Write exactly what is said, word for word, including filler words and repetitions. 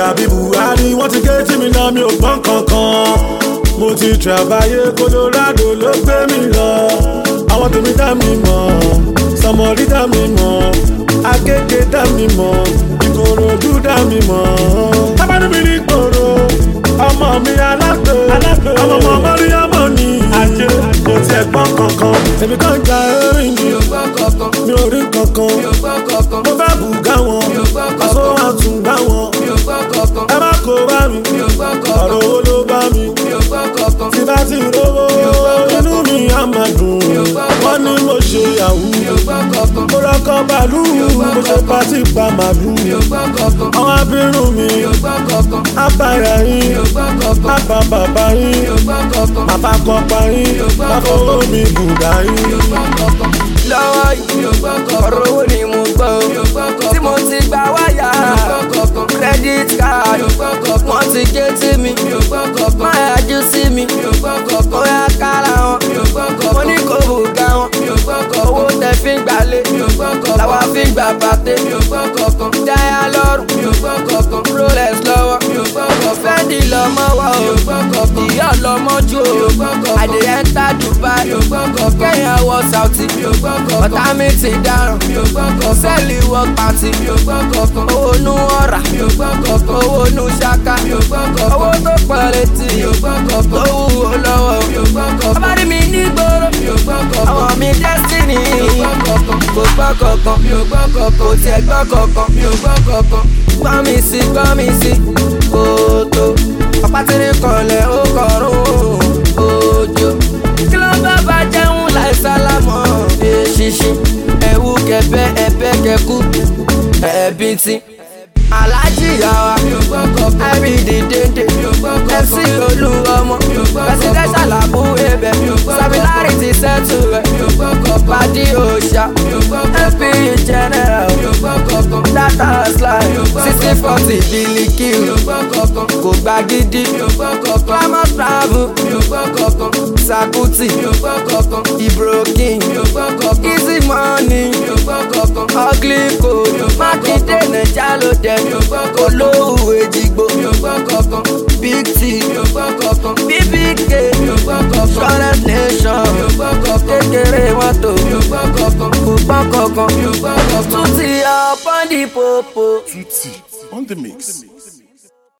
dàbí Buhari wọ́n ti ké tí mi náà mi ò gbọ́n kankan. Mo ti travayé Colorado ló gbé mi lọ. Àwọn tèmi dá mi mọ̀, Sọmọrí dá mi mọ̀, Agége dá mi mọ̀, Ìkòròdú dá mi mọ̀. Tábàdí mi ní gbòòrò, ọmọ mi alágbè, ọmọ ọmọ Mọ́ríyámọ̀ ni ajé kò tiẹ̀ gbọ́n kankan. Èmi kàn ja erin mi, mi ò rí kankan. Mo fẹ́ bùgá wọn, aṣọ àtúngbá wọn. Ẹ má kó bá mi, ọ̀rọ̀ owó ló bá mi. Tí bá ti rówó, inú mi á máa dùn. Wọ́n ní mo ṣe yahoo, mo rọ́kọ̀ bàálù, mo ṣe pàtí pa màlúù. Àwọn abirùn mi, àbáyà yín, àbá bàbá yín, bàbá kọ́pá yín, àfọwọ́ mi bùdá yín. Lọ́wọ́ yìí, ọ̀rọ̀ owó ni mo gbọ́, tí mo ti gba wáyà, credit card, wọ́n ti gé tí mi, má yájú sí mi, ó yá kára wọn, mo ní kò bùgá wọn, owó tẹ fi ń gbalé, làwa fi ń gbà bàtẹ́, dáyà lọ́rùn, Rolex lọ́wọ́, Fendi lọ́mọ wọ́ o, ìyá lọ́mọ jù o, àdé ẹ́ńtà Dubai, Kenya wọ Saudi, ọ̀tá mi ti dáràn, sẹ́ẹ̀lì wọ pàtì, owó nú ọ̀rà, owó nú ṣáká, owó tó pọ̀ létí, tó wúwo lọ́wọ́, ọba rí mi ní gbòòrò, àwọn mi destiny, kò gbọ́ kankan, kò tiẹ̀ gbọ́ kankan, gbọ́ mi sí, gbọ́ mi sí, kò tó, ọ̀pá tí ní kọlẹ̀ ó kọrùn òjò, kí ló bá bá jẹun láì sálámọ̀ èṣìṣì, ẹ̀wù kẹfẹ́ ẹ̀fẹ́ kẹkú ẹ̀bí tí. Aláàjì yàwá, ẹ̀rí dìdéńdé, M C Olúọmọ, presidential àbú ebẹ̀, Samilari ti sẹ́tù rẹ̀, Pàdí Òòṣà, M P general, data slide, sixty forty Biliki, kò gbà gidi, Clamor travel, Sakuti, Ibrokin, Easy money, Ugly code, Mákindé Naija ló dẹ̀. Olówó Èjìgbò, Big T, B B K, Shortest Nation, kékeré mọ́tò, kò gbọ́n kankan, Tutti upon the popo. Tutti on the mix.